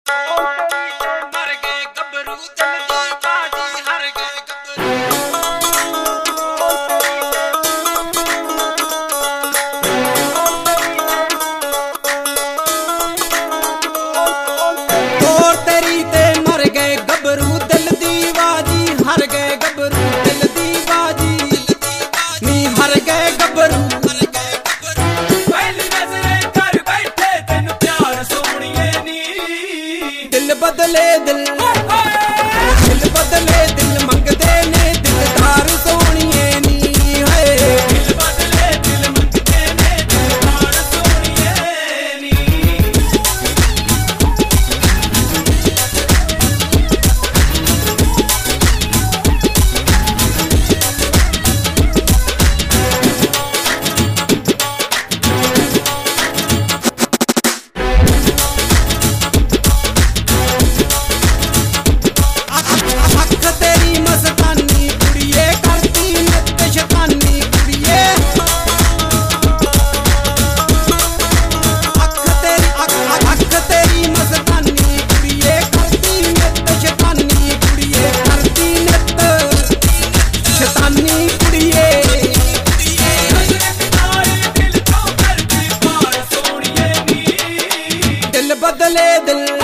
मर गए गबरू दिल दी बाजी हर गए गबरू और तेरी ते मर गए गबरू दिल दी बाजी हर गए गबरू दिल दी बाजी नी हर गए गबरू पहली नजरे कर बैठे तेन प्यार सोनिए नी दिल बदले दिल बदले दिल मंगदे ने दिलदार सोनिए नी है दिल बदले दिल मंगदे ने दिलदार सोनिए नी बदले दिल